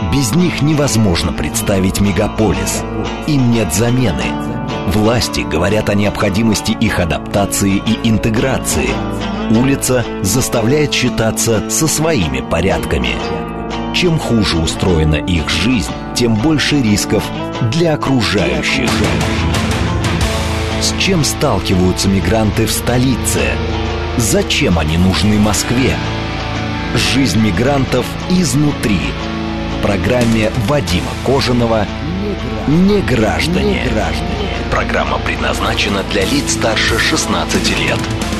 Без них невозможно представить мегаполис. Им нет замены. Власти говорят о необходимости их адаптации и интеграции. Улица заставляет считаться со своими порядками. Чем хуже устроена их жизнь, тем больше рисков для окружающих. С чем сталкиваются мигранты в столице? Зачем они нужны Москве? Жизнь мигрантов изнутри. В программе Вадима Кожаного «Неграждане». Программа предназначена для лиц старше 16 лет.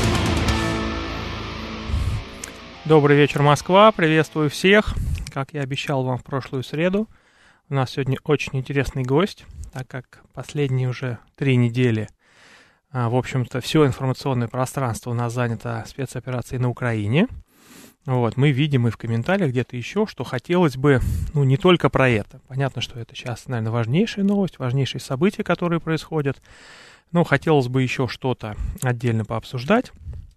Добрый вечер, Москва. Приветствую всех. Как я обещал вам в прошлую среду, у нас сегодня очень интересный гость, так как последние уже 3 недели, в общем-то, все информационное пространство у нас занято спецоперацией на Украине. Вот, мы видим и в комментариях где-то еще, что хотелось бы, не только про это. Понятно, что это сейчас, наверное, важнейшая новость, важнейшие события, которые происходят. Но хотелось бы еще что-то отдельно пообсуждать.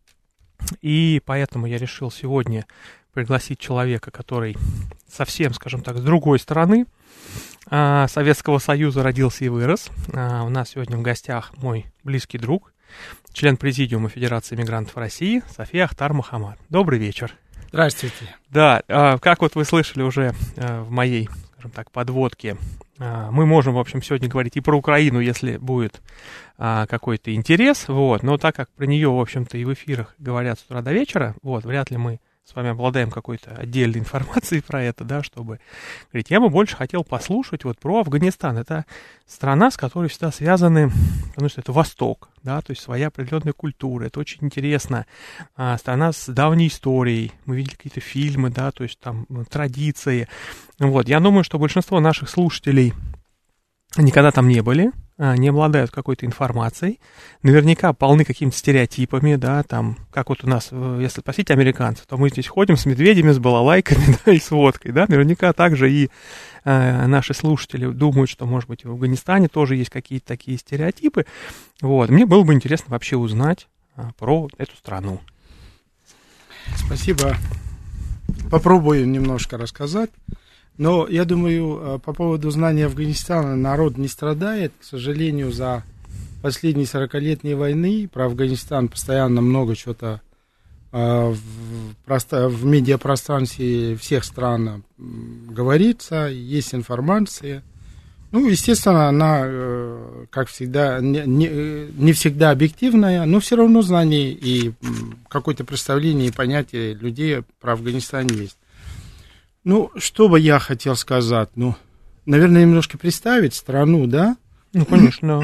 И поэтому я решил сегодня пригласить человека, который совсем, скажем так, с другой стороны Советского Союза родился и вырос. У нас сегодня в гостях мой близкий друг, член Президиума Федерации мигрантов России София Ахтар Мохамад. Добрый вечер. Здравствуйте. Да, как вот вы слышали уже в моей, скажем так, подводке, мы можем, в общем, сегодня говорить и про Украину, если будет какой-то интерес, вот, но так как про нее, в общем-то, и в эфирах говорят с утра до вечера, вот, вряд ли мы с вами обладаем какой-то отдельной информацией про это, да, чтобы говорить. Я бы больше хотел послушать вот про Афганистан. Это страна, с которой всегда связаны, потому что это Восток, да, то есть своя определенная культура. Это очень интересно. Страна с давней историей. Мы видели какие-то фильмы, да, то есть там традиции. Вот. Я думаю, что большинство наших слушателей никогда там не были, не обладают какой-то информацией, наверняка полны какими-то стереотипами, да, там, как вот у нас, если спросить американцев, то мы здесь ходим с медведями, с балалайками, да, и с водкой, да, наверняка также и наши слушатели думают, что, может быть, в Афганистане тоже есть какие-то такие стереотипы, вот, мне было бы интересно вообще узнать про эту страну. Спасибо, попробую немножко рассказать. Но я думаю, по поводу знания Афганистана народ не страдает. К сожалению, за последние 40-летние войны про Афганистан постоянно много чего-то в медиапространстве всех стран говорится, есть информация. Ну, естественно, она, как всегда, не всегда объективная, но все равно знание и какое-то представление и понятие людей про Афганистан есть. Ну, что бы я хотел сказать? Ну, наверное, немножко представить страну, да? Ну, конечно.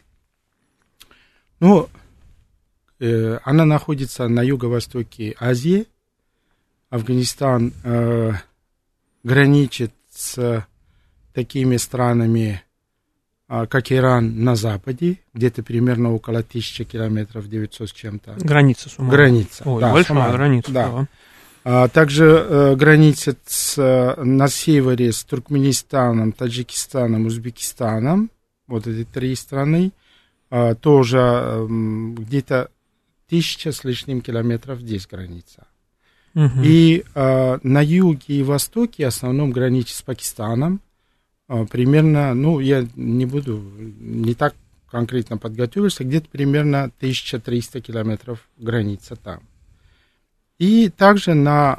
Ну, она находится на юго-востоке Азии. Афганистан граничит с такими странами, как Иран, на западе, где-то примерно около 1000 километров, 900 с чем-то. Граница с умом. Граница, ой, да, большая граница, да. Также граница на севере с Туркменистаном, Таджикистаном, Узбекистаном, вот эти 3 страны, тоже где-то 1000 с лишним километров здесь граница. Угу. И на юге и востоке в основном граничит с Пакистаном, примерно, ну, я не так конкретно подготовился, где-то примерно 1300 километров граница там. И также на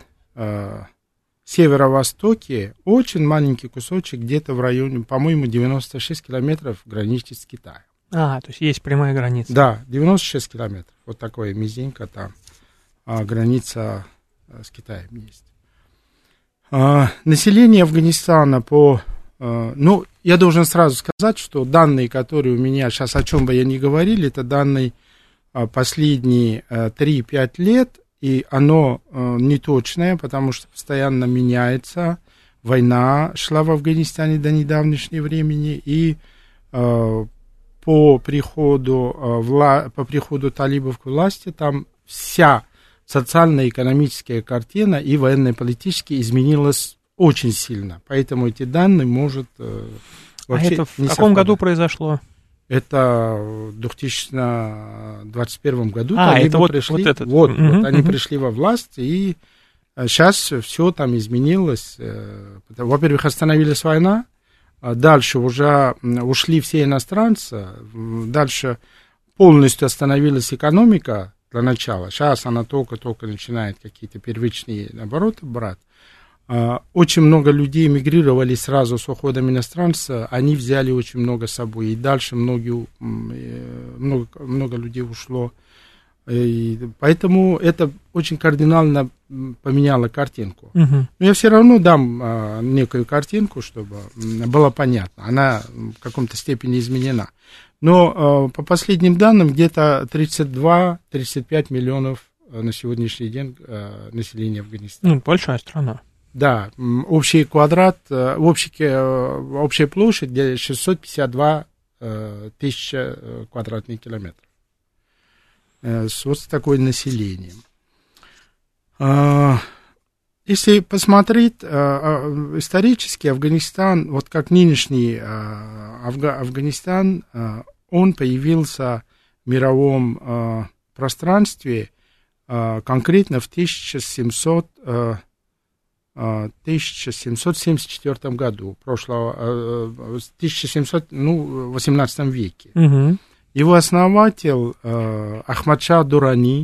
северо-востоке очень маленький кусочек, где-то в районе, по-моему, 96 километров граничит с Китаем. То есть прямая граница. Да, 96 километров. Вот такое мизинка там, граница с Китаем есть. Население Афганистана ну, я должен сразу сказать, что данные, которые у меня сейчас, о чем бы я ни говорил, это данные последние 3-5 лет, и оно неточное, потому что постоянно меняется. Война шла в Афганистане до недавнего времени, и по приходу талибов к власти там вся социально-экономическая картина и военно-политически изменилась очень сильно. Поэтому эти данные может вообще это в каком году произошло? Это в 2021 году. Это вот, пришли, вот этот. Вот они пришли во власть, и Сейчас все там изменилось. Во-первых, остановилась война, дальше уже ушли все иностранцы, дальше полностью остановилась экономика для начала. Сейчас она только-только начинает какие-то первичные обороты брать. Очень много людей эмигрировали сразу с уходом иностранца, они взяли очень много с собой, и дальше много людей ушло. И поэтому это очень кардинально поменяло картинку. Но я все равно дам некую картинку, чтобы было понятно. Она в каком-то степени изменена. Но по последним данным где-то 32-35 миллионов на сегодняшний день населения Афганистана. Ну, большая страна. Да, общий квадрат, общая площадь где 652 тысячи квадратных километров. Вот с таким населением. Если посмотреть исторически, Афганистан, вот как нынешний Афганистан, он появился в мировом пространстве конкретно в 1774 году, в 18 веке. Угу. Его основатель Ахмад-Шах Дурани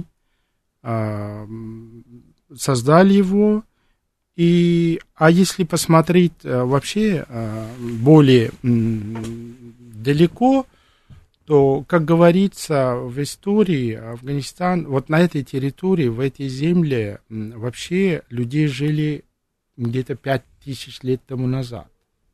создали его. А если посмотреть вообще более далеко, то, как говорится в истории, Афганистан, вот на этой территории, в этой земле вообще люди жили где-то 5000 лет тому назад.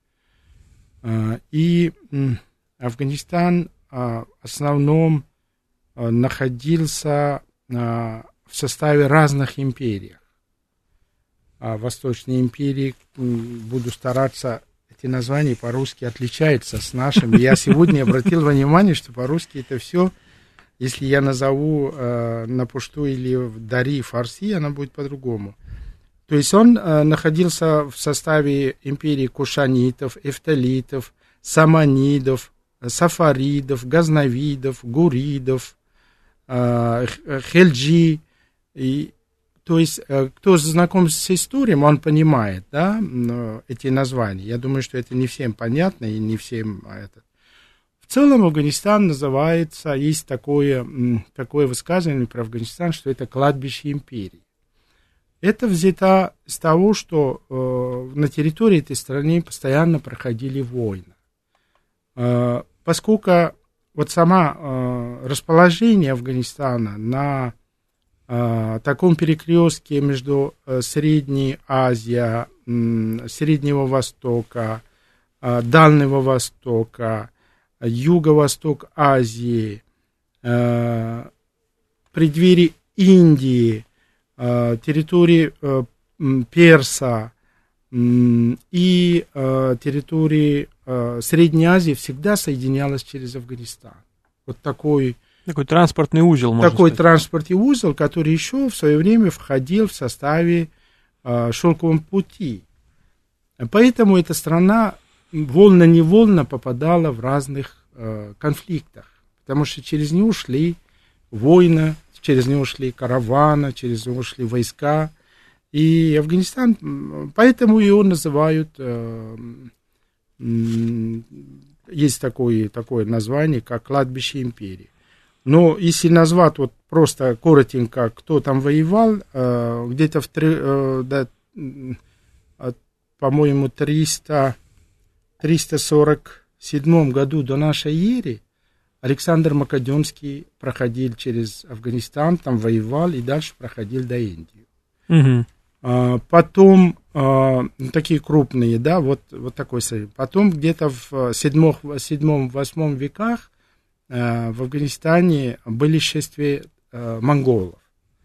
И Афганистан в основном находился в составе разных империй. Восточной империи, буду стараться, эти названия по-русски отличаются с нашими. Я сегодня обратил внимание, что по-русски это все, если я назову на пушту или в дари фарси, она будет по-другому. То есть он находился в составе империи кушанитов, эфталитов, саманидов, сафаридов, газнавидов, гуридов, хельджи. То есть, кто знаком с историей, он понимает, да, эти названия. Я думаю, что это не всем понятно и не всем это. В целом Афганистан называется, есть такое высказывание про Афганистан, что это кладбище империи. Это взято с того, что на территории этой страны постоянно проходили войны. Поскольку вот само расположение Афганистана на таком перекрестке между Средней Азией, Среднего Востока, Дальнего Востока, Юго-Восток Азии, преддверии Индии, территории Перса и территории Средней Азии всегда соединялась через Афганистан. Вот такой транспортный узел, можно такой сказать. Транспортный узел, который еще в свое время входил в составе шелкового пути. Поэтому эта страна вольно-невольно попадала в разных конфликтах, потому что через нее шли войны, через него шли караваны, через него шли войска. И Афганистан, поэтому его называют, есть такое название, как кладбище империи. Но если назвать вот просто коротенько, кто там воевал, где-то по-моему, 347 году до нашей эры Александр Македонский проходил через Афганистан, там воевал и дальше проходил до Индии. Угу. Потом, такие крупные, да, вот такой союз. Потом где-то в 7-8 веках в Афганистане были шествия монголов.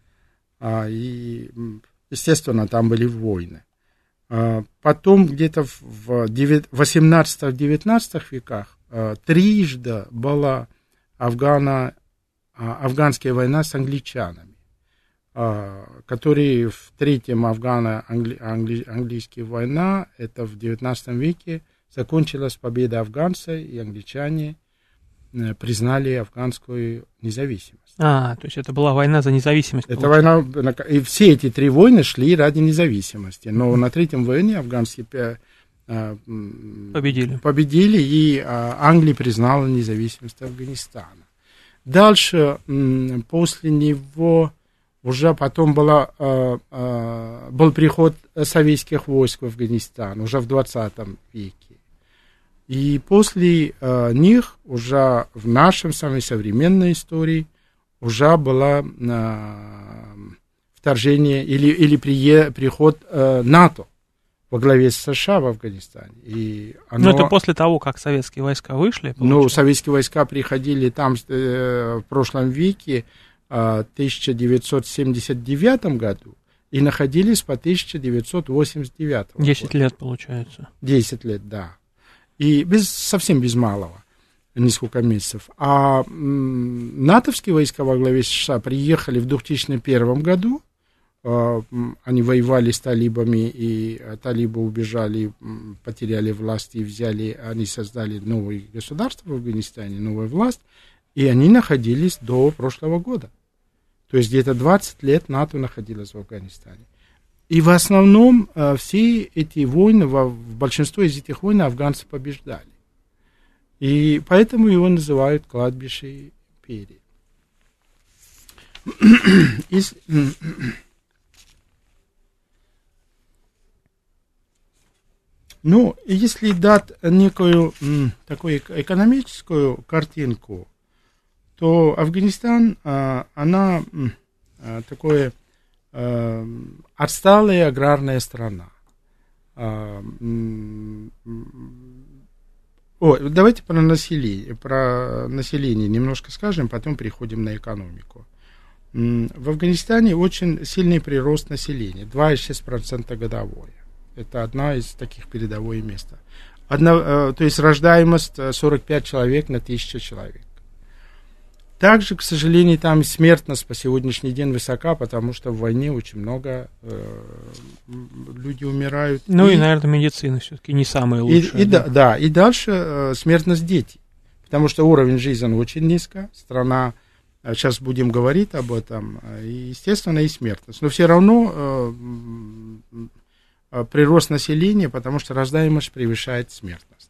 И, естественно, там были войны. Потом где-то в 18-19 веках трижды была афганская война с англичанами, которые в третьем афгано-английская война, это в 19 веке, закончилась победа афганцев, и англичане признали афганскую независимость. То есть это была война за независимость. Это война, и все эти 3 войны шли ради независимости, но на 3-м войне афганские победили, и Англия признала независимость Афганистана. Дальше, после него, уже потом был приход советских войск в Афганистан, уже в 20 веке. И после них, уже в нашем самой современной истории, уже было вторжение или приход НАТО во главе с США в Афганистане. Но это после того, как советские войска вышли? Ну, советские войска приходили там в прошлом веке, в 1979 году, и находились по 1989 году. 10 лет, получается. 10 лет, да. И совсем без малого, несколько месяцев. А натовские войска во главе с США приехали в 2001 году. Они воевали с талибами, и талибы убежали, потеряли власть и они создали новое государство в Афганистане, новую власть, и они находились до прошлого года. То есть где-то 20 лет НАТО находилось в Афганистане. И в основном все эти войны, в большинство из этих войн афганцы побеждали. И поэтому его называют кладбище империи. Ну, если дать некую такую экономическую картинку, то Афганистан, она такое отсталая аграрная страна. Давайте про население немножко скажем, потом переходим на экономику. В Афганистане очень сильный прирост населения, 2,6% годовое. Это одна из таких передовых мест. То есть рождаемость 45 человек на 1000 человек. Также, к сожалению, там смертность по сегодняшний день высока, потому что в войне очень много людей умирают. Ну и, наверное, медицина все-таки не самая лучшая. И дальше смертность детей, потому что уровень жизни очень низко, страна, сейчас будем говорить об этом, и, естественно, и смертность. Но все равно прирост населения, потому что рождаемость превышает смертность.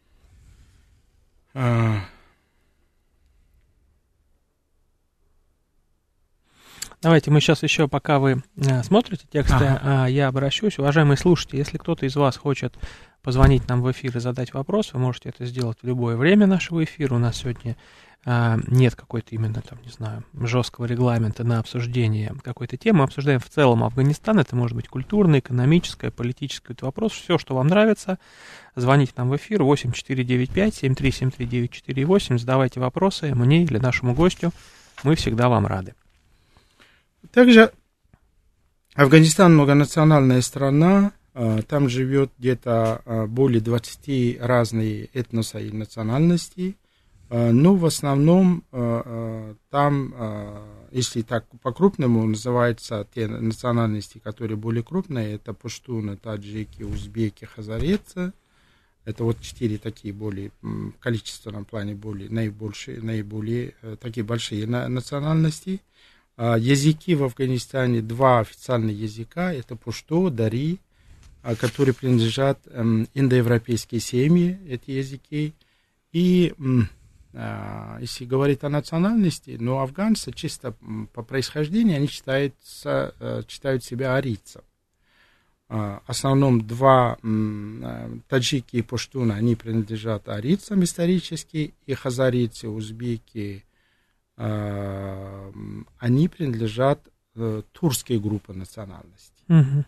Давайте мы сейчас еще, пока вы смотрите тексты, я обращусь. Уважаемые слушатели, если кто-то из вас хочет позвонить нам в эфир и задать вопрос, вы можете это сделать в любое время нашего эфира. У нас сегодня нет какой-то именно, там, не знаю, жесткого регламента на обсуждение какой-то темы. Мы обсуждаем в целом Афганистан. Это может быть культурное, экономическое, политическое вопрос. Все, что вам нравится. Звоните нам в эфир 8495-7373-948. Задавайте вопросы мне или нашему гостю. Мы всегда вам рады. Также Афганистан многонациональная страна, там живет где-то более 20 разных этносов и национальностей, но в основном там, если так по-крупному называются те национальности, которые более крупные, это пуштуны, таджики, узбеки, хазарейцы, это вот 4 такие более, в количественном плане наиболее такие большие национальности. Языки в Афганистане, 2 официальных языка, это пушто, дари, которые принадлежат индоевропейские семьи, эти языки. И если говорить о национальности, но афганцы чисто по происхождению, они считают себя арийцем. В основном 2 таджики и пуштуны, они принадлежат арийцам исторически, и хазарийцы, узбеки, они принадлежат тюркской группе национальностей. Угу.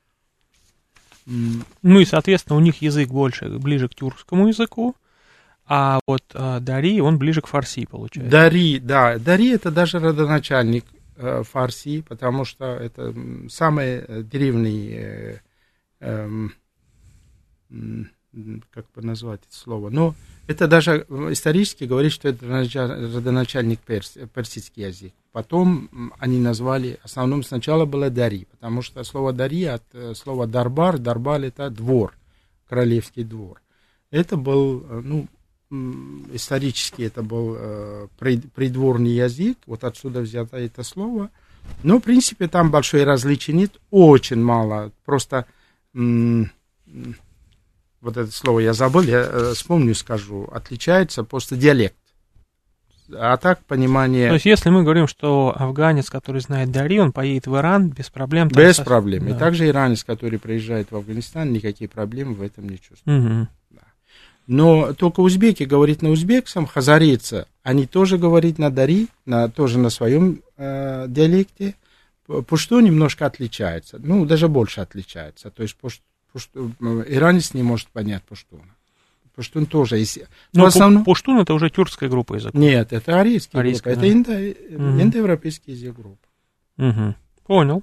Ну и, соответственно, у них язык ближе к тюркскому языку, а вот дари, он ближе к фарси, получается. Дари это даже родоначальник фарси, потому что это самый древний, как бы назвать это слово, но это даже исторически говорит, что это родоначальник персидский язык. Потом они назвали, в основном сначала было дари, потому что слово дари от слова дарбар это двор, королевский двор. Это был, исторически это был придворный язык, вот отсюда взято это слово. Но, в принципе, там большое различие нет, очень мало. Просто вот это слово я забыл, я вспомню, скажу. Отличается просто диалект. А так понимание... То есть, если мы говорим, что афганец, который знает Дари, он поедет в Иран без проблем... Без проблем. Да. И также иранец, который приезжает в Афганистан, никакие проблемы в этом не чувствует. Угу. Да. Но только узбеки говорят на узбекском, хазарийцы, они тоже говорят на Дари, тоже на своем диалекте. Пуштун немножко отличается, ну, даже больше отличается. То есть иранец не может понять пуштуна. Пуштун тоже есть. Но основном... пуштун это уже тюркская группа языков. Нет, это арийская группа. Да. Это индоевропейский язык группы. Угу. Понял.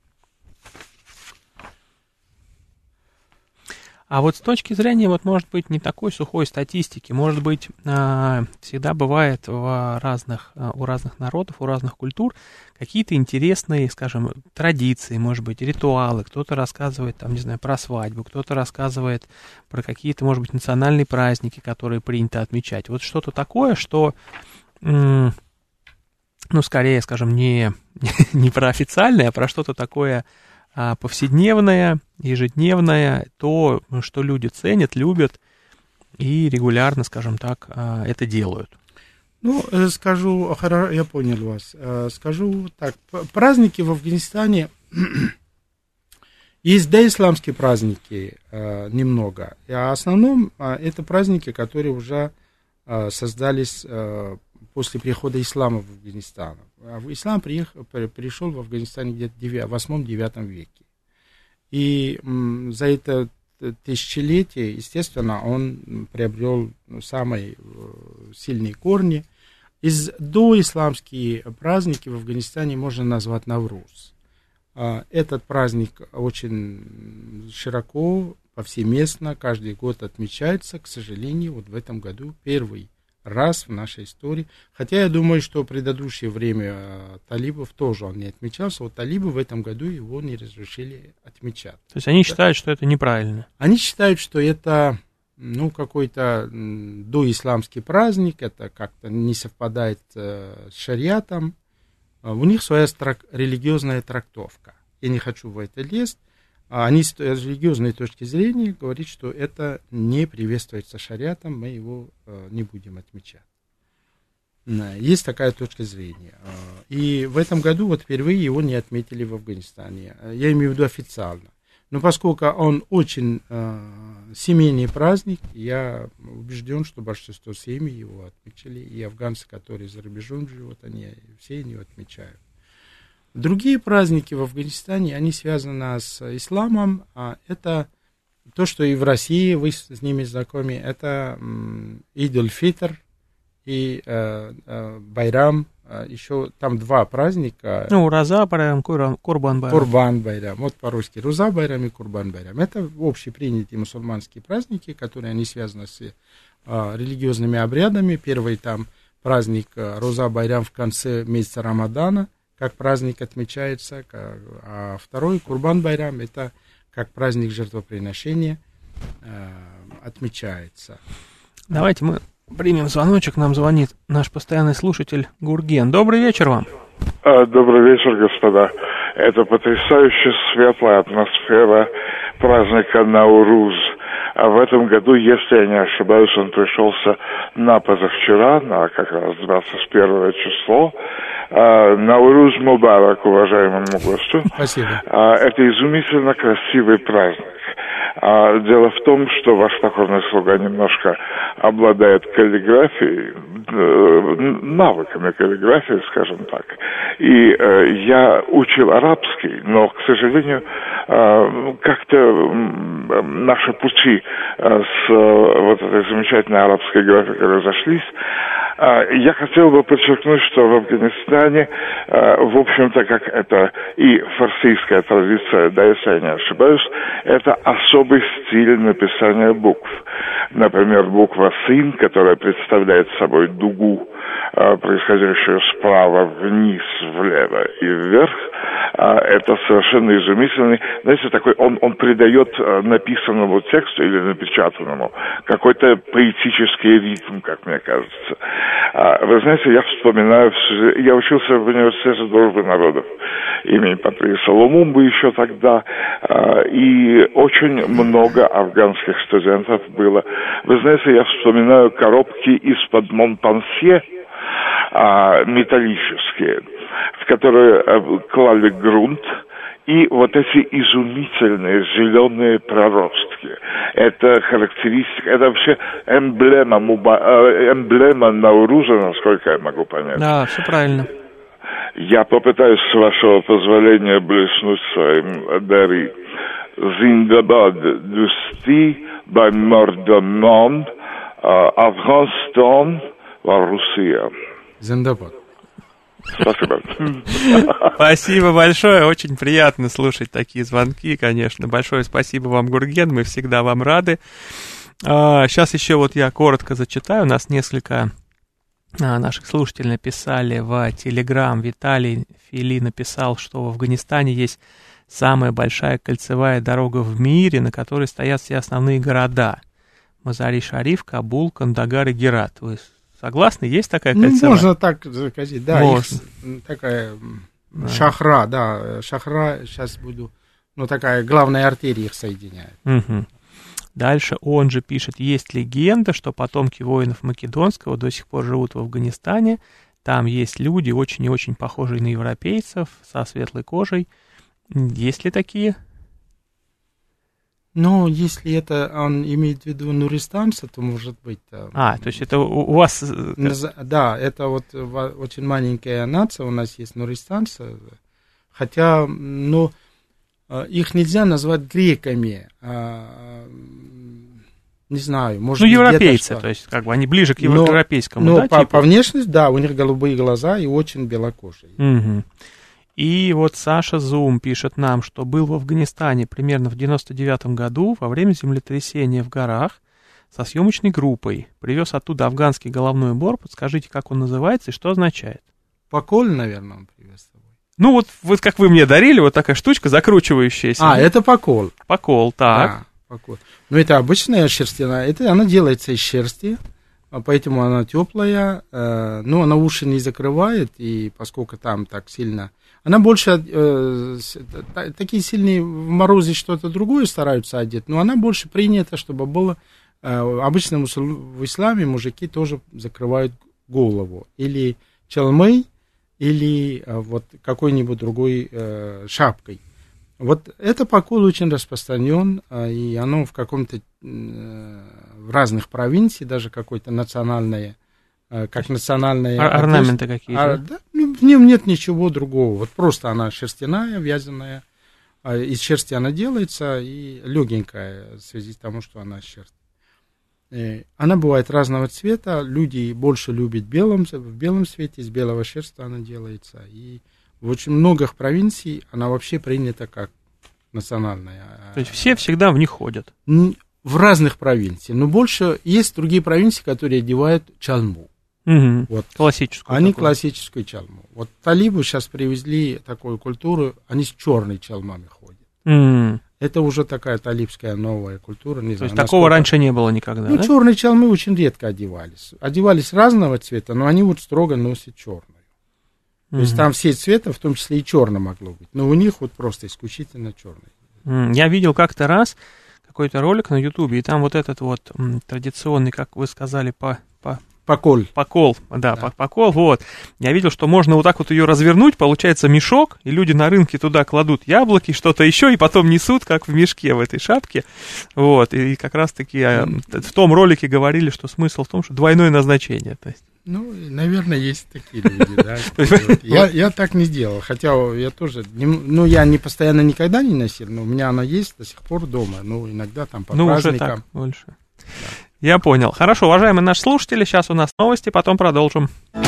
А вот с точки зрения, вот, может быть, не такой сухой статистики, может быть, всегда бывает у разных народов, у разных культур какие-то интересные, скажем, традиции, может быть, ритуалы. Кто-то рассказывает, там, не знаю, про свадьбу, кто-то рассказывает про какие-то, может быть, национальные праздники, которые принято отмечать. Вот что-то такое, что, ну, скорее, скажем, не про официальное, а про что-то такое повседневное, ежедневное, то, что люди ценят, любят и регулярно, скажем так, это делают. Ну, скажу, я понял вас. Скажу так, праздники в Афганистане, есть доисламские праздники немного, а в основном это праздники, которые уже создались после прихода ислама в Афганистан. Ислам пришел в Афганистан где-то в 8-9 веке. И за это тысячелетие, естественно, он приобрел самые сильные корни. Доисламские праздники в Афганистане можно назвать Навруз. Этот праздник очень широко, повсеместно, каждый год отмечается. К сожалению, вот в этом году первый раз в нашей истории. Хотя я думаю, что в предыдущее время талибов тоже он не отмечался. Вот талибы в этом году его не разрешили отмечать. То есть они считают, что это неправильно? Они считают, что это, ну, какой-то доисламский праздник, это как-то не совпадает с шариатом. У них своя религиозная трактовка. Я не хочу в это лезть. Они с религиозной точки зрения говорят, что это не приветствуется шариатом, мы его не будем отмечать. Есть такая точка зрения. И в этом году вот впервые его не отметили в Афганистане. Я имею в виду официально. Но поскольку он очень семейный праздник, я убежден, что большинство семей его отмечали. И афганцы, которые за рубежом живут, они все его отмечают. Другие праздники в Афганистане, они связаны с исламом. Это то, что и в России, вы с ними знакомы, это Идуль-Фитр и Байрам. Еще там два праздника. Ну, Роза Байрам, Курбан Байрам. Курбан Байрам, вот по-русски. Роза Байрам и Курбан Байрам. Это общепринятые мусульманские праздники, которые они связаны с религиозными обрядами. Первый там праздник Роза Байрам в конце месяца Рамадана, как праздник отмечается, а второй, Курбан Байрам, это как праздник жертвоприношения отмечается. Давайте мы примем звоночек, нам звонит наш постоянный слушатель Гурген. Добрый вечер вам. Добрый вечер, господа. Это потрясающе светлая атмосфера праздника Науруз. А в этом году, если я не ошибаюсь, он пришелся на позавчера, на как раз 21 число. Науруз Мубарак, уважаемому гостю. Спасибо. Это изумительно красивый праздник. Дело в том, что ваш покорный слуга немножко обладает каллиграфией, навыками каллиграфии, скажем так. И я учил арабский, но, к сожалению, как-то наши пути с вот этой замечательной арабской графикой разошлись. Я хотел бы подчеркнуть, что в Афганистане, в общем-то, как это и фарсийская традиция, да, если я не ошибаюсь, это особый стиль написания букв. Например, буква «син», которая представляет собой дугу, происходящую справа вниз, влево и вверх, это совершенно изумительный, знаете, такой, он придает написанному тексту или напечатанному какой-то поэтический ритм, как мне кажется. Вы знаете, я вспоминаю, я учился в университете дружбы народов имени Патриса Лумумбы еще тогда, и очень много афганских студентов было. Вы знаете, я вспоминаю коробки из-под Монпансье, металлические, в которые клали грунт, и вот эти изумительные зеленые проростки. Это характеристика, это вообще эмблема Науруза, насколько я могу понять. Да, все правильно. Я попытаюсь, с вашего позволения, блеснуть своим дари. Зиндабад дусти баймордамон Афганистан ва Россия. Зиндабад. Спасибо. Спасибо большое, очень приятно слушать такие звонки, конечно. Большое спасибо вам, Гурген, мы всегда вам рады. Сейчас еще вот я коротко зачитаю, у нас несколько наших слушателей написали в Телеграм. Виталий Фили написал, что в Афганистане есть самая большая кольцевая дорога в мире, на которой стоят все основные города. Мазари-Шариф, Кабул, Кандагар и Герат. Вы согласны? Есть такая кольцевая? Ну, можно так сказать, да. Можно. Такая Шахра, да. Шахра, сейчас буду, такая главная артерия их соединяет. Угу. Дальше он же пишет, есть легенда, что потомки воинов Македонского до сих пор живут в Афганистане. Там есть люди, очень и очень похожие на европейцев, со светлой кожей. Есть ли такие? Ну, если это он имеет в виду нуристанца, то может быть... То есть это у вас... Да, это вот очень маленькая нация, у нас есть нуристанцы, хотя, их нельзя назвать греками, не знаю, может быть... европейцы, то есть как бы они ближе к европейскому, да, типу? По внешности, да, у них голубые глаза и очень белокожие. Угу. И вот Саша Зум пишет нам, что был в Афганистане примерно в 99-м году во время землетрясения в горах со съемочной группой. Привез оттуда афганский головной убор. Подскажите, как он называется и что означает? Покол, наверное, он привез с собой. Вот как вы мне дарили, вот такая штучка закручивающаяся. Это покол. Покол, так. Да, покол. Это обычная шерстяная, она делается из шерсти, поэтому она теплая, она уши не закрывает, и поскольку там так сильно... Она больше, такие сильные в морозе что-то другое стараются одеть, но она больше принята, чтобы было, обычно в исламе мужики тоже закрывают голову, или чалмой, или вот какой-нибудь другой шапкой. Вот это покол очень распространен, и оно в каком-то, в разных провинциях, даже какое-то национальное, как национальные... Орнаменты какие-то? Да, в нем нет ничего другого. Вот просто она шерстяная, вязаная. Из шерсти она делается и легенькая в связи с тем, что она шерсть. Она бывает разного цвета. Люди больше любят в белом цвете, из белого шерсти она делается. И в очень многих провинциях она вообще принята как национальная. То есть все всегда в них ходят? В разных провинциях. Но больше есть другие провинции, которые одевают чалму. Угу. Вот. Классическую. Они классическую чалму. Вот талибы сейчас привезли такую культуру, они с черной чалмами ходят. Это уже такая талибская новая культура. Не знаю, есть такого раньше не было никогда, да? Черные чалмы очень редко одевались. Одевались разного цвета, но они вот строго носят черную. То есть там все цвета, в том числе и черное могло быть. Но у них вот просто исключительно черный. Я видел как-то раз какой-то ролик на Ютубе, и там вот этот вот традиционный, как вы сказали, Покол. Покол, да. Покол, вот. Я видел, что можно вот так вот ее развернуть, получается мешок, и люди на рынке туда кладут яблоки, что-то еще, и потом несут, как в мешке в этой шапке. Вот, и как раз-таки в том ролике говорили, что смысл в том, что двойное назначение. То есть. Наверное, есть такие люди, да. Я так не сделал, хотя я тоже, я не постоянно никогда не носил, но у меня она есть до сих пор дома, иногда там по праздникам. Уже так больше. Да. Я понял. Хорошо, уважаемые наши слушатели, сейчас у нас новости, потом продолжим.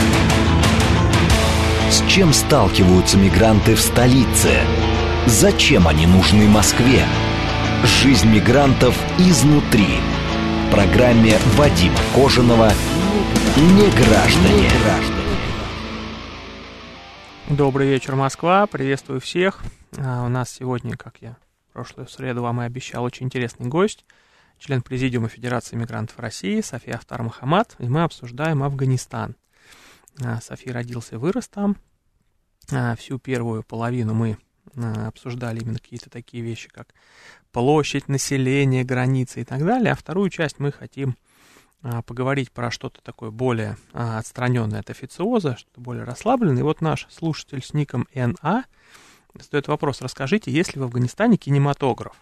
С чем сталкиваются мигранты в столице? Зачем они нужны Москве? Жизнь мигрантов изнутри. В программе Вадима Кожаного «Неграждане». Добрый вечер, Москва. Приветствую всех. У нас сегодня, как я в прошлую среду вам и обещал, очень интересный гость, член Президиума Федерации мигрантов России София Афтар-Мохамад, и мы обсуждаем Афганистан. София родился и вырос там. Всю первую половину мы обсуждали именно какие-то такие вещи, как площадь, население, границы и так далее, а вторую часть мы хотим поговорить про что-то такое более отстраненное от официоза, что-то более расслабленное. И вот наш слушатель с ником НА задает вопрос: расскажите, есть ли в Афганистане кинематограф?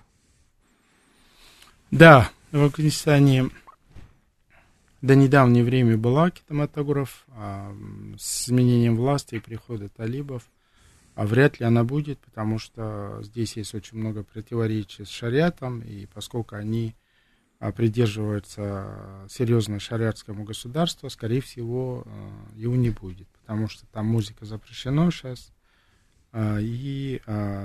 Да, в Афганистане до недавнего времени была кинематограф, а с изменением власти и прихода талибов вряд ли она будет, потому что здесь есть очень много противоречий с шариатом, и поскольку они придерживаются серьезно шариатскому государству, скорее всего, его не будет, потому что там музыка запрещена сейчас, и,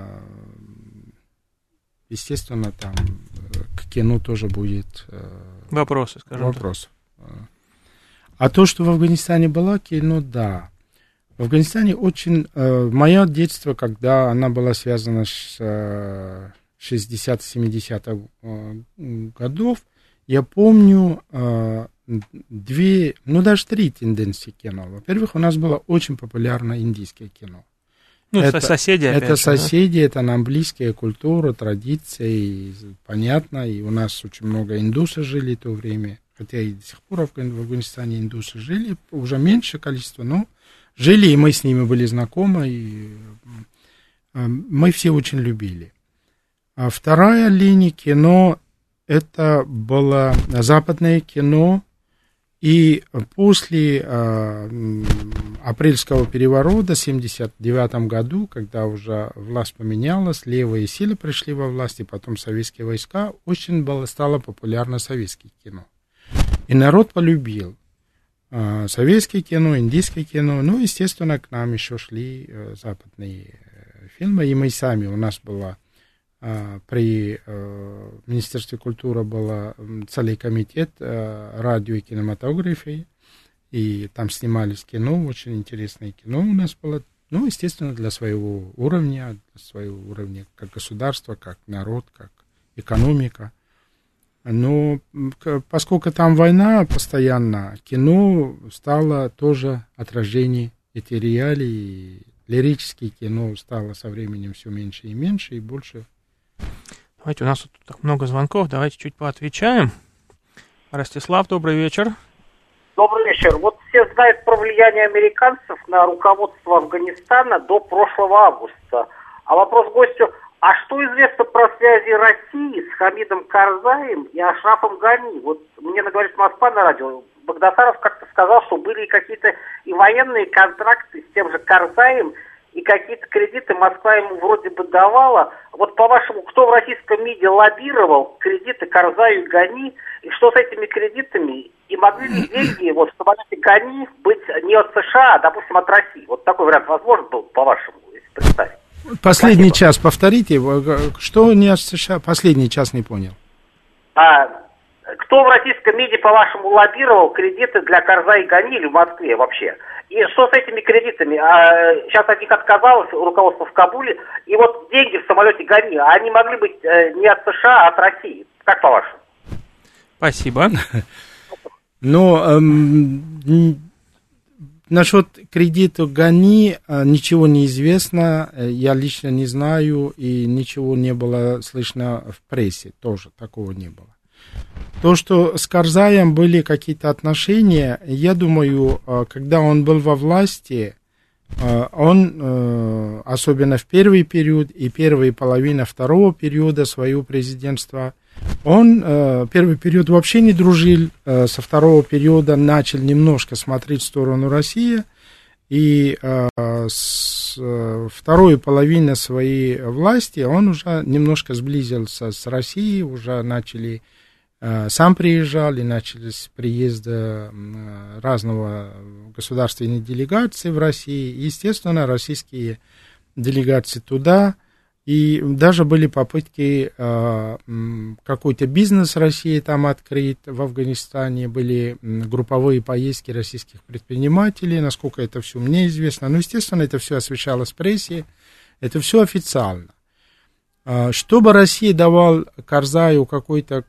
естественно, там к кино тоже будет Вопросы, скажем вопрос. А то, что в Афганистане было кино, да. В Афганистане очень... мое детство, когда она была связана с 60-70-х годов, я помню две, ну даже три тенденции кино. Во-первых, у нас было очень популярно индийское кино. Ну, это соседи, опять это же, соседи, да? Это нам близкая культура, традиции, понятно. И у нас очень много индусов жили в то время, хотя и до сих пор в Афганистане индусы жили, уже меньшее количество, но жили, и мы с ними были знакомы, и мы все очень любили. А вторая линия кино, это было западное кино, и после апрельского переворота в 1979 году, когда уже власть поменялась, левые силы пришли во власть, и потом советские войска, очень стало популярно советское кино. И народ полюбил советское кино, индийское кино, ну, естественно, к нам еще шли западные фильмы, и мы сами, у нас была при Министерстве культуры был целый комитет радио и кинематографии, и там снимались кино, очень интересное кино у нас было, ну, естественно, для своего уровня как государство, как народ, как экономика. Но поскольку там война постоянно, кино стало тоже отражение этих реалий, лирическое кино стало со временем все меньше и меньше, и больше. Давайте, у нас тут так много звонков, давайте чуть поотвечаем. Ростислав, добрый вечер. Добрый вечер. Вот все знают про влияние американцев на руководство Афганистана до прошлого августа. А вопрос гостю: а что известно про связи России с Хамидом Карзаем и Ашрафом Гани? Вот мне говорит Москва на радио, Багдасаров как-то сказал, что были какие-то и военные контракты с тем же Карзаем, и какие-то кредиты Москва ему вроде бы давала. Вот по-вашему, кто в российском МИДе лоббировал кредиты Карзаю и Гани, и что с этими кредитами? И могли ли деньги вот в самолете Гани быть не от США, а, допустим, от России? Вот такой вариант возможен был, по-вашему, если представить? Последний час повторите, что не от США? Последний час не понял. Кто в российском МИДе, по-вашему, лоббировал кредиты для Карзая и Гани или в Москве вообще? И что с этими кредитами? Сейчас от них отказалось руководство в Кабуле. И вот деньги в самолете Гани, они могли быть не от США, а от России. Как по-вашему? Спасибо. Но насчет кредита Гани ничего не известно. Я лично не знаю, и ничего не было слышно в прессе. Тоже такого не было. То, что с Карзаем были какие-то отношения, я думаю, когда он был во власти, он, особенно в первый период и первая половина второго периода своего президентства, он первый период вообще не дружил, со второго периода начал немножко смотреть в сторону России, и с второй половины своей власти он уже немножко сблизился с Россией, уже начали... Сам приезжал, и начались приезды разного государственной делегации в России. Естественно, российские делегации туда И даже были попытки какой-то бизнес России там открыть в Афганистане, были групповые поездки российских предпринимателей, насколько это все мне известно. Но, естественно, это все освещалось в прессе, это все официально. Чтобы Россия давал Карзаю какой-то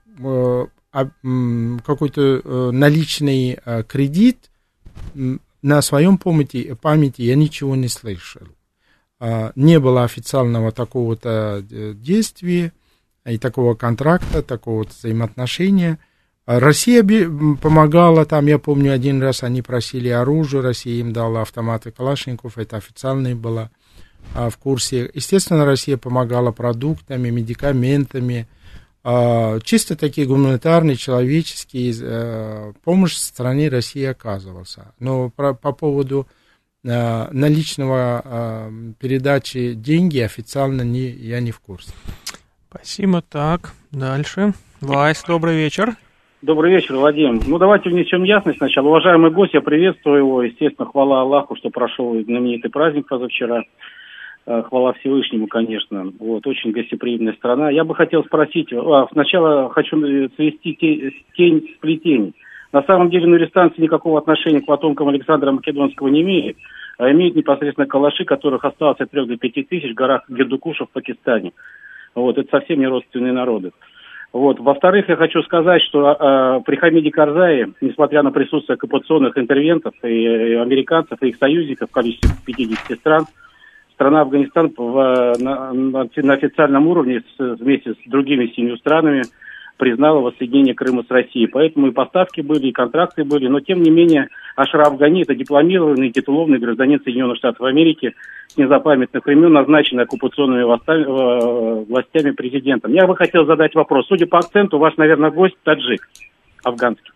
наличный кредит, на своем памяти я ничего не слышал. Не было официального такого-то действия и такого контракта, такого-то взаимоотношения. Россия помогала там, я помню, один раз они просили оружие, Россия им дала автоматы Калашников, это официально было в курсе. Естественно, Россия помогала продуктами, медикаментами, чисто такие гуманитарные, человеческие, помощь стране России оказывался. Но по поводу наличного передачи деньги официально я не в курсе. Спасибо. Так, дальше. Вайс, добрый вечер. Добрый вечер, Вадим. Ну, давайте внесем ясность сначала. Уважаемый гость, я приветствую его. Естественно, хвала Аллаху, что прошел знаменитый праздник позавчера. Хвала Всевышнему, конечно. Вот, очень гостеприимная страна. Я бы хотел спросить, сначала хочу свести тень с плетений. На самом деле нуристанцы никакого отношения к потомкам Александра Македонского не имеют, а имеют непосредственно калаши, которых осталось от 3 до 5 тысяч в горах Гердукуша в Пакистане. Вот, это совсем не родственные народы. Вот. Во-вторых, я хочу сказать, что при Хамиде Карзае, несмотря на присутствие оккупационных интервентов и американцев, и их союзников в количестве 50 стран, страна Афганистан на официальном уровне вместе с другими 7 странами признала воссоединение Крыма с Россией. Поэтому и поставки были, и контракты были. Но, тем не менее, Ашраф Гани – это дипломированный, титулованный гражданин Соединенных Штатов Америки с незапамятных времен, назначенный оккупационными властями президентом. Я бы хотел задать вопрос. Судя по акценту, ваш, наверное, гость таджик афганский.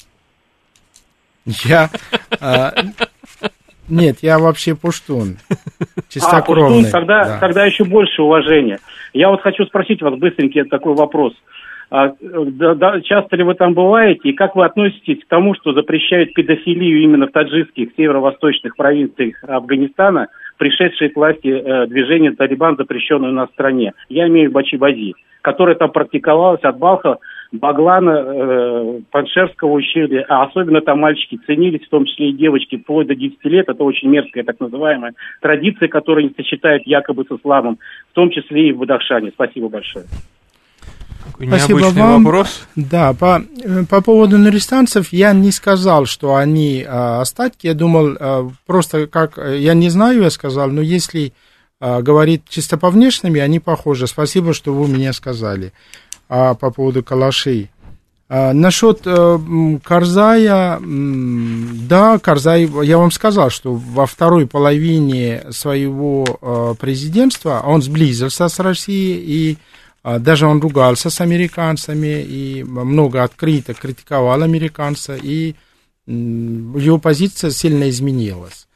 Нет, я вообще пуштун. Чистокровный. Пуштун, тогда еще больше уважения. Я вот хочу спросить вас быстренький такой вопрос. Часто ли вы там бываете, и как вы относитесь к тому, что запрещают педофилию именно в таджикских северо-восточных провинциях Афганистана, пришедшие к власти движение «Талибан», запрещенное у нас в стране? Я имею в виду Бачи-Бази, которое там практиковалось от Балха, Баглана, Паншерского ущелья, а особенно там мальчики ценились, в том числе и девочки, вплоть до 10 лет. Это очень мерзкая так называемая традиция, которая не сочетает якобы с исламом, в том числе и в Бадахшане. Спасибо большое. Такой необычный вопрос. Да, по поводу нуристанцев я не сказал, что они остатки. Я думал, просто как, я не знаю, я сказал, но если говорить чисто по внешним, они похожи. Спасибо, что вы мне сказали по поводу калашей. Насчет Карзая, да, Карзай, я вам сказал, что во второй половине своего президентства он сблизился с Россией, и даже он ругался с американцами, и много открыто критиковал американца, и его позиция сильно изменилась.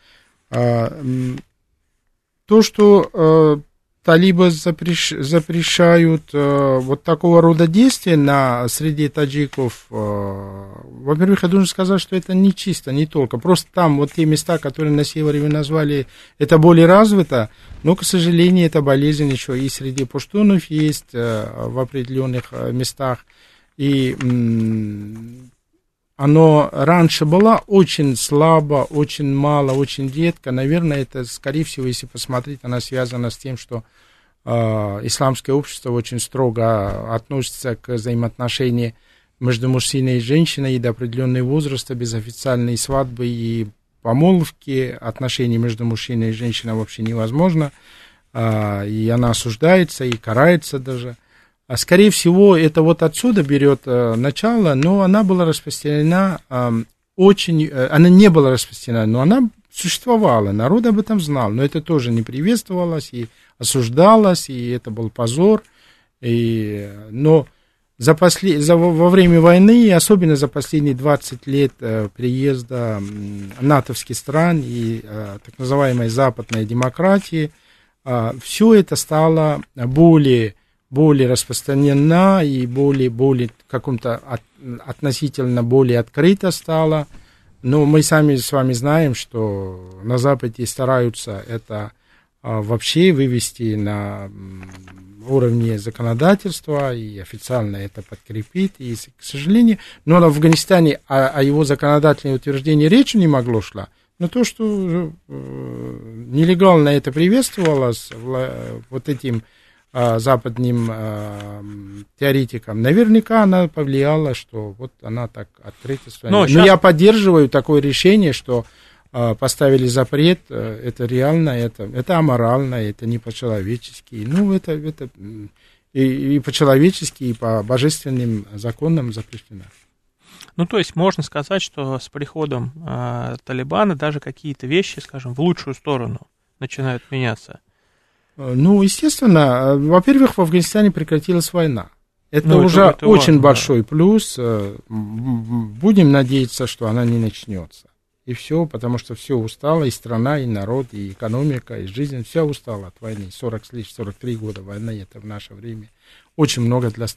То, что талибы запрещают вот такого рода действия среди таджиков, во-первых, я должен сказать, что это не чисто, не только. Просто там вот те места, которые на севере вы назвали, это более развито, но, к сожалению, эта болезнь еще и среди пуштунов есть в определенных местах. И оно раньше было очень слабо, очень мало, очень редко. Наверное, это, скорее всего, если посмотреть, оно связано с тем, что исламское общество очень строго относится к взаимоотношениям между мужчиной и женщиной, и до определенного возраста без официальной свадьбы и помолвки отношения между мужчиной и женщиной вообще невозможно, и она осуждается и карается даже. Скорее всего, это вот отсюда берет начало, но она была распространена она не была распространена, но она существовала, народ об этом знал, но это тоже не приветствовалось и осуждалось, и это был позор, но во время войны, и особенно за последние 20 лет приезда натовских стран и так называемой западной демократии, все это стало более распространена и более каком-то относительно более открыто стало. Но мы сами с вами знаем, что на Западе стараются это вообще вывести на уровне законодательства и официально это подкрепить. И, к сожалению, но в Афганистане о его законодательном утверждении речи не могло шла. Но то, что нелегально это приветствовалось вот этим западным теоретикам, наверняка она повлияла, что вот она так открыта. Но я поддерживаю такое решение, что поставили запрет, это реально, это аморально, это не по-человечески. Ну, это и по-человечески, и по божественным законам запрещено. Ну, то есть можно сказать, что с приходом Талибана даже какие-то вещи, скажем, в лучшую сторону начинают меняться. Ну, естественно, во-первых, в Афганистане прекратилась война. Это уже это очень важно, большой плюс. Будем надеяться, что она не начнется. И все, потому что все устало, и страна, и народ, и экономика, и жизнь, все устало от войны. 43 года войны, это в наше время очень много для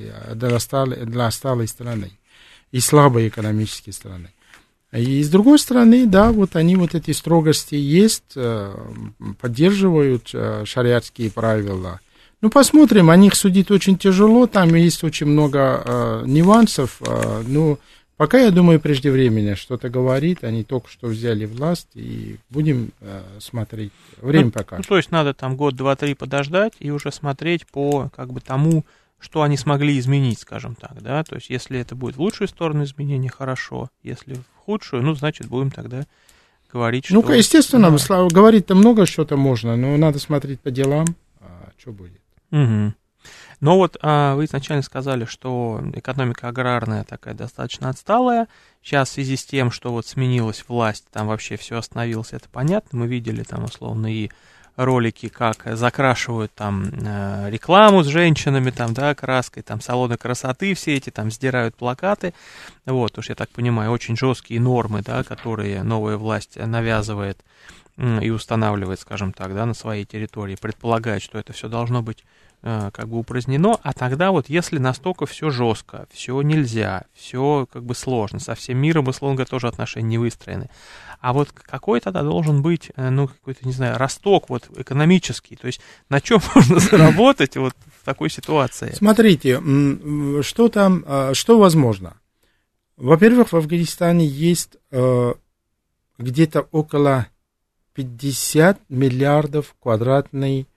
отсталой страны и слабой экономической страны. И с другой стороны, да, вот они вот эти строгости есть, поддерживают шариатские правила. Ну, посмотрим, о них судить очень тяжело, там есть очень много нюансов, но пока, я думаю, преждевременно что-то говорит, они только что взяли власть, и будем смотреть, время покажет. Ну, то есть надо там год, два, три подождать и уже смотреть по как бы тому, что они смогли изменить, скажем так, да, то есть если это будет в лучшую сторону изменения, хорошо, если в худшую, ну, значит, будем тогда говорить, что... Ну, естественно, говорить-то много что-то можно, но надо смотреть по делам, что будет. Угу. Но вот вы изначально сказали, что экономика аграрная такая достаточно отсталая, сейчас в связи с тем, что вот сменилась власть, там вообще все остановилось, это понятно, мы видели там условно и ролики, как закрашивают там рекламу с женщинами, там, да, краской, там, салоны красоты, все эти там сдирают плакаты, вот, уж я так понимаю, очень жесткие нормы, да, которые новая власть навязывает и устанавливает, скажем так, да, на своей территории, предполагает, что это все должно быть как бы упразднено, а тогда вот если настолько все жестко, все нельзя, все как бы сложно, со всем миром, условно говоря, тоже отношения не выстроены, а вот какой тогда должен быть, ну, какой-то, не знаю, росток вот экономический, то есть на чем можно заработать вот в такой ситуации? Смотрите, что там, что возможно? Во-первых, в Афганистане есть где-то около 50 миллиардов квадратных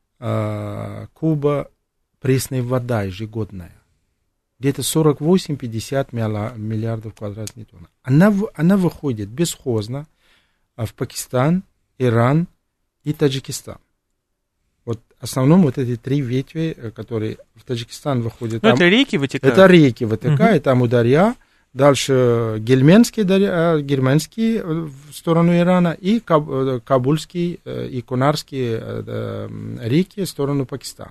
куба пресной вода ежегодная. Где-то 48-50 миллиардов квадратных тонн. Она выходит бесхозно в Пакистан, Иран и Таджикистан. Вот в основном вот эти три ветви, которые в Таджикистан выходят. Там, это реки вытекают? Это реки вытекают, там Ударья, дальше германские в сторону Ирана и кабульские и кунарские реки в сторону Пакистана.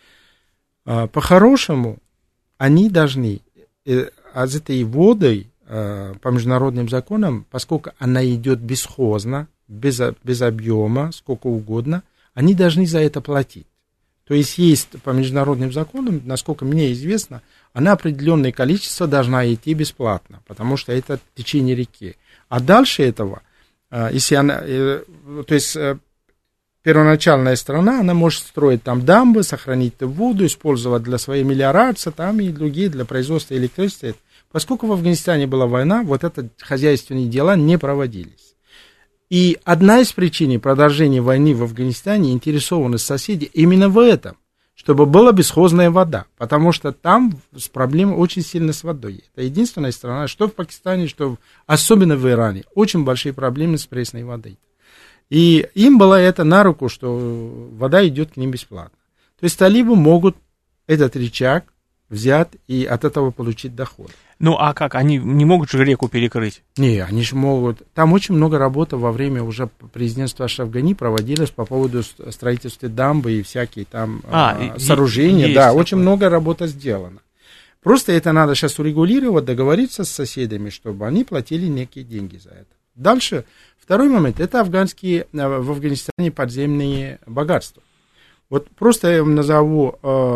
По-хорошему, они должны с этой водой по международным законам, поскольку она идет бесхозно, без объема, сколько угодно, они должны за это платить. То есть по международным законам, насколько мне известно, она определенное количество должна идти бесплатно, потому что это течение реки. А дальше этого, если она, то есть первоначальная страна, она может строить там дамбы, сохранить воду, использовать для своей мелиорации, там и другие для производства электричества. Поскольку в Афганистане была война, вот это хозяйственные дела не проводились. И одна из причин продолжения войны в Афганистане, интересованность соседей именно в этом, чтобы была бесхозная вода, потому что там проблемы очень сильно с водой. Это единственная страна, что в Пакистане, что особенно в Иране, очень большие проблемы с пресной водой. И им было это на руку, что вода идет к ним бесплатно. То есть талибы могут этот рычаг взять и от этого получить доход. Ну, а как? Они не могут же реку перекрыть? Не, они же могут. Там очень много работы во время уже президентства Ашраф Гани проводилось по поводу строительства дамбы и всякие там сооружения. Да, очень много работы сделано. Просто это надо сейчас урегулировать, договориться с соседями, чтобы они платили некие деньги за это. Дальше, второй момент, это в Афганистане подземные богатства. Вот просто я вам назову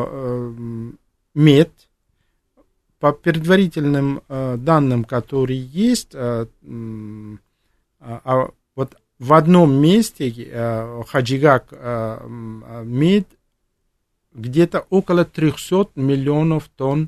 медь. По предварительным данным, которые есть, вот в одном месте Хаджигак имеет где-то около 300 миллионов тонн,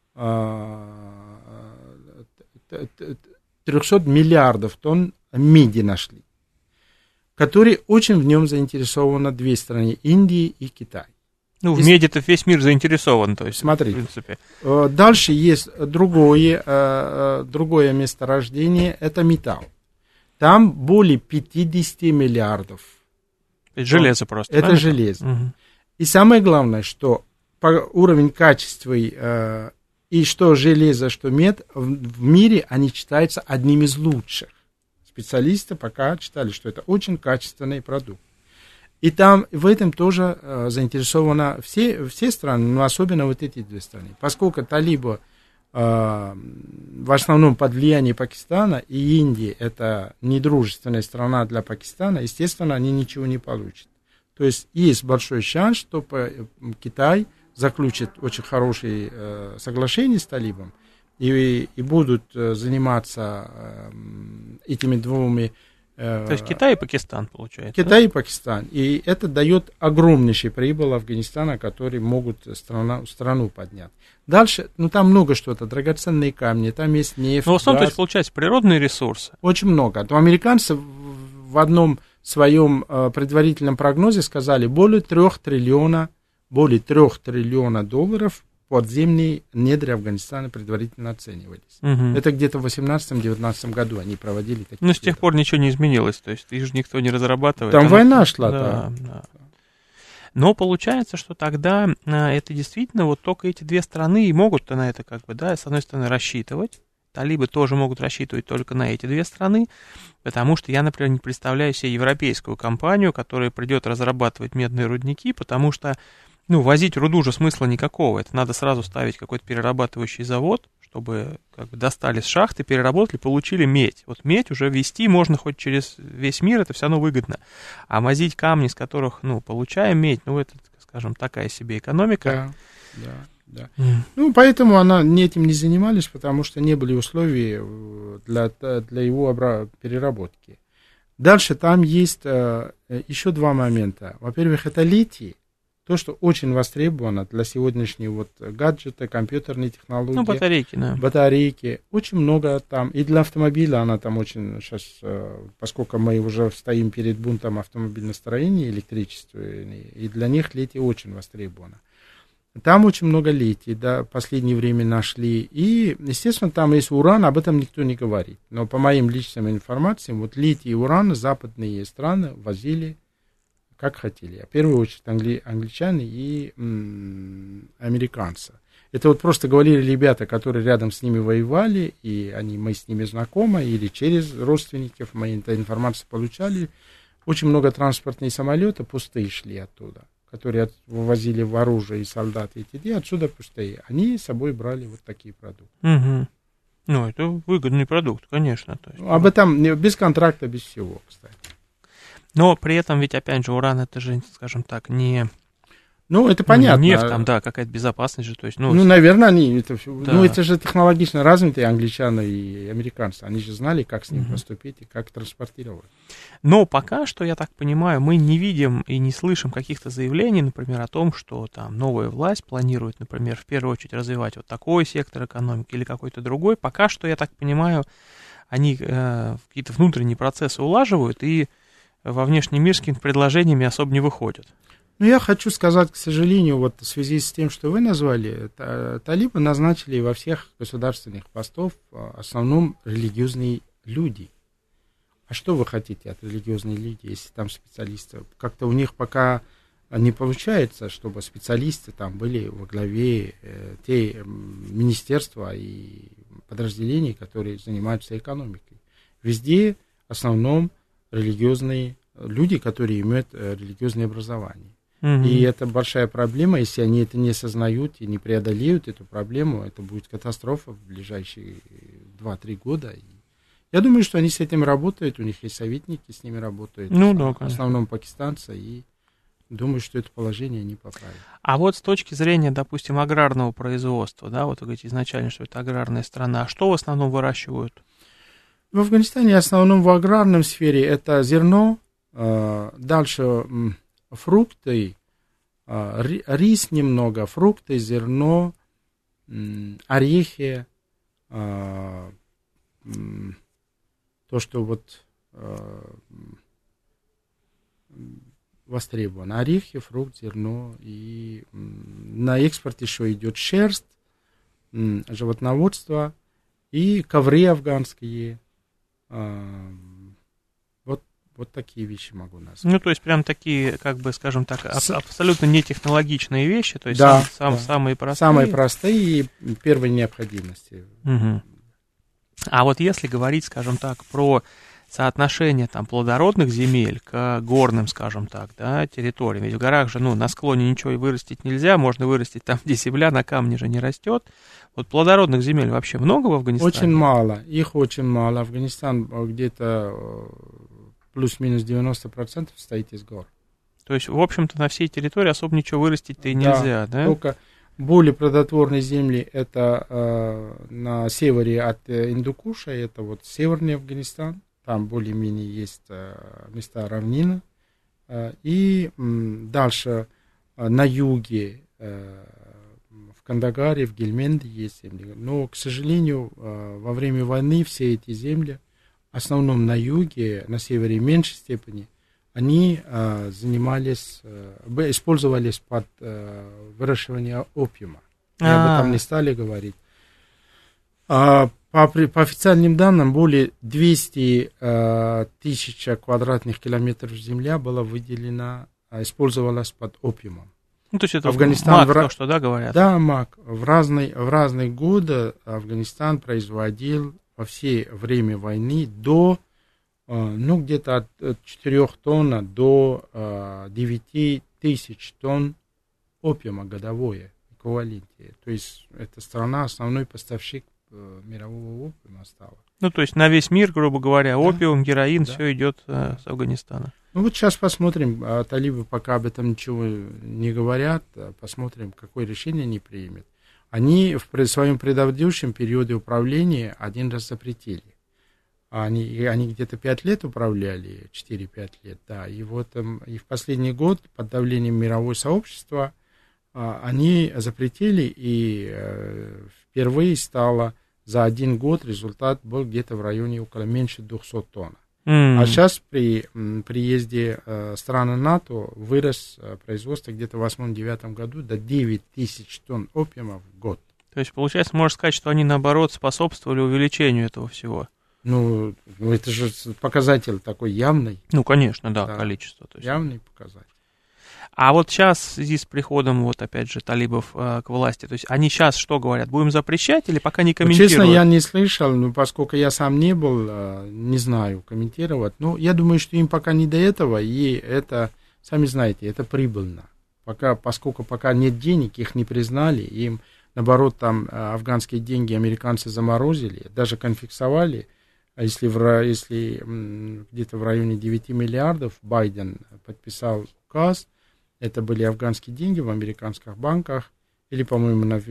300 миллиардов тонн меди нашли, которые очень в нем заинтересованы две страны, Индия и Китай. Ну, в меди-то весь мир заинтересован, то есть, смотрите, в принципе. Дальше есть другое месторождение, это металл. Там более 50 миллиардов. Это железо просто. Это да? железо. Угу. И самое главное, что по уровень качества и что железо, что мед, в мире они считаются одним из лучших. Специалисты пока считали, что это очень качественный продукт. И там в этом тоже заинтересованы все страны, но особенно вот эти две страны. Поскольку талибы в основном под влиянием Пакистана и Индии, это недружественная страна для Пакистана, естественно, они ничего не получат. То есть большой шанс, что Китай заключит очень хорошие соглашения с талибом и будут заниматься этими двумя. То есть Китай и Пакистан, получается. Китай и Пакистан. И это дает огромнейший прибыль Афганистана, которые могут страну поднять. Дальше, там много что-то, драгоценные камни, там есть нефть, в основном, газ. то есть, получается, природные ресурсы. Очень много. То американцы в одном своем предварительном прогнозе сказали, более 3 триллиона долларов подземные недра Афганистана предварительно оценивались. Угу. Это где-то в 18-19 году они проводили такие. Но с тех пор ничего не изменилось, то есть их же никто не разрабатывает. Там война шла. Да. Но получается, что тогда это действительно вот только эти две страны и могут на это с одной стороны рассчитывать. Талибы тоже могут рассчитывать только на эти две страны, потому что я, например, не представляю себе европейскую компанию, которая придет разрабатывать медные рудники, потому что возить руду же смысла никакого. Это надо сразу ставить какой-то перерабатывающий завод, чтобы достали с шахты, переработали, получили медь. Вот медь уже везти можно хоть через весь мир, это все равно выгодно. А возить камни, с которых, получаем медь, это, скажем, такая себе экономика. Да. Поэтому этим не занимались, потому что не были условий для его переработки. Дальше там есть еще два момента. Во-первых, это литий. То, что очень востребовано для сегодняшнего гаджета, компьютерной технологии. Батарейки, да. Батарейки. Очень много там. И для автомобиля она там очень сейчас, поскольку мы уже стоим перед бунтом автомобильностроения электричественного, и для них литий очень востребовано. Там очень много литий, в последнее время нашли. И, естественно, там есть уран, об этом никто не говорит. Но по моим личным информациям, литий и уран западные страны возили как хотели. В первую очередь англичане и американцы. Это просто говорили ребята, которые рядом с ними воевали, и мы с ними знакомы, или через родственников мы эту информацию получали. Очень много транспортных самолетов пустые шли оттуда, которые вывозили в оружие и солдат, и отсюда пустые. Они с собой брали вот такие продукты. Угу. Это выгодный продукт, конечно. То есть, об этом без контракта, без всего, кстати. Но при этом ведь, опять же, уран, это же, скажем так, не... это понятно. Нефть там, какая-то безопасность же, то есть... наверное, они... это же технологично развитые англичане и американцы. Они же знали, как с ним поступить и как транспортировать. Но пока что, я так понимаю, мы не видим и не слышим каких-то заявлений, например, о том, что там новая власть планирует, например, в первую очередь развивать вот такой сектор экономики или какой-то другой. Пока что, я так понимаю, они какие-то внутренние процессы улаживают и во внешний мир с какими-то предложениями особо не выходят. Я хочу сказать, к сожалению, в связи с тем, что вы назвали, талибы назначили во всех государственных постов в основном религиозные люди. А что вы хотите от религиозных людей, если там специалисты? Как-то у них пока не получается, чтобы специалисты там были во главе те министерства и подразделений, которые занимаются экономикой. Везде в основном религиозные люди, которые имеют религиозное образование. И это большая проблема. Если они это не осознают и не преодолеют эту проблему, это будет катастрофа в ближайшие 2-3 года. Я думаю, что они с этим работают, у них есть советники, с ними работают, в основном пакистанцы, и думаю, что это положение не поправит. А вот с точки зрения, допустим, аграрного производства, вы говорите изначально, что это аграрная страна, что в основном выращивают? В Афганистане в основном в аграрном сфере это зерно, дальше фрукты, рис немного, фрукты, зерно, орехи, то, что вот востребовано. Орехи, фрукт, зерно. И на экспорт еще идет шерсть, животноводство и ковры афганские. Вот такие вещи могу назвать. Ну, то есть, прям такие, как бы, скажем так, абсолютно нетехнологичные вещи, то есть, да, самые простые. Самые простые и первой необходимости. Угу. А вот если говорить, скажем так, про соотношение там плодородных земель к горным, скажем так, да, территориям, ведь в горах же, на склоне ничего и вырастить нельзя, можно вырастить там, где земля на камне же не растет. Вот плодородных земель вообще много в Афганистане? Очень мало, их очень мало. Афганистан где-то плюс-минус 90% состоит из гор. То есть, в общем-то, на всей территории особо ничего вырастить-то и нельзя, да? Только более плодотворные земли это на севере от Индукуша, это вот северный Афганистан, там более-менее есть места равнины. И дальше на юге, в Кандагаре, в Гельменде есть земли. Но, к сожалению, во время войны все эти земли, в основном на юге, на севере в меньшей степени, они использовались под выращивание опиума. И об этом не стали говорить. По официальным данным, более 200 тысяч квадратных километров земля была выделена, использовалась под опиумом. Ну, то есть это Афганистан мак, то, что, да, говорят? Да, мак. В разные годы Афганистан производил во все время войны до, где-то от 4 тонн до 9 тысяч тонн опиума годовое эквиваленте. То есть эта страна основной поставщик мирового опиума стала. Ну, то есть на весь мир, грубо говоря, опиум, героин, все идет с Афганистана. Ну, вот сейчас посмотрим, талибы пока об этом ничего не говорят, посмотрим, какое решение они примут. Они в своем предыдущем периоде управления один раз запретили. Они где-то 5 лет управляли, 4-5 лет, да, и вот и в последний год под давлением мирового сообщества они запретили, и впервые стало за один год результат был где-то в районе около меньше 200 тонн. А сейчас при приезде стран НАТО вырос производство где-то в 2008-2009 году до 9 тысяч тонн опиума в год. То есть, получается, можно сказать, что они, наоборот, способствовали увеличению этого всего. Ну это же показатель такой явный. Ну, конечно, да. Количество. То есть. Явный показатель. А вот сейчас, в связи с приходом, вот опять же, талибов к власти, то есть они сейчас что говорят, будем запрещать или пока не комментируют? Честно, я не слышал, но поскольку я сам не был, не знаю комментировать. Но я думаю, что им пока не до этого, и это, сами знаете, это прибыльно. Поскольку пока нет денег, их не признали, им, наоборот, там афганские деньги американцы заморозили, даже конфисковали. Если где-то в районе 9 миллиардов Байден подписал указ, это были афганские деньги в американских банках, или, по-моему, на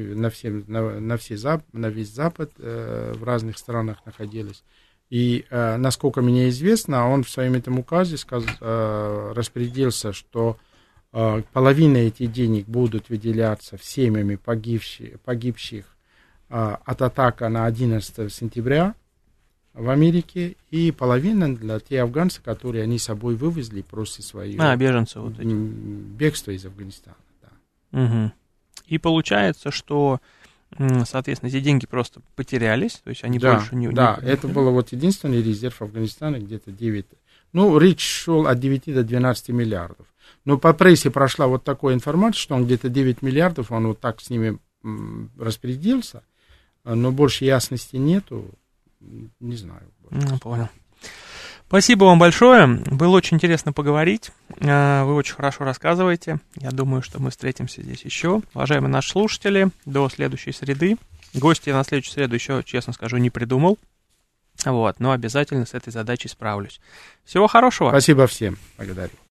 весь Запад в разных странах находились. И, насколько мне известно, он в своем этом указе распорядился, что половина этих денег будут выделяться семьями погибших от атаки на 11 сентября в Америке, и половина для тех афганцев, которые они с собой вывезли после своего беженцев вот эти. Бегства из Афганистана. Да. Угу. И получается, что, соответственно, эти деньги просто потерялись, то есть они больше не... Да, это был вот единственный резерв Афганистана, где-то 9... Ну, речь шел от 9 до 12 миллиардов. Но по прессе прошла вот такая информация, что он где-то 9 миллиардов, он вот так с ними распорядился, но больше ясности нету. Не знаю. Понял. Спасибо вам большое. Было очень интересно поговорить. Вы очень хорошо рассказываете. Я думаю, что мы встретимся здесь еще. Уважаемые наши слушатели, до следующей среды. Гости я на следующую среду еще, честно скажу, не придумал. Вот, но обязательно с этой задачей справлюсь. Всего хорошего. Спасибо всем. Благодарю.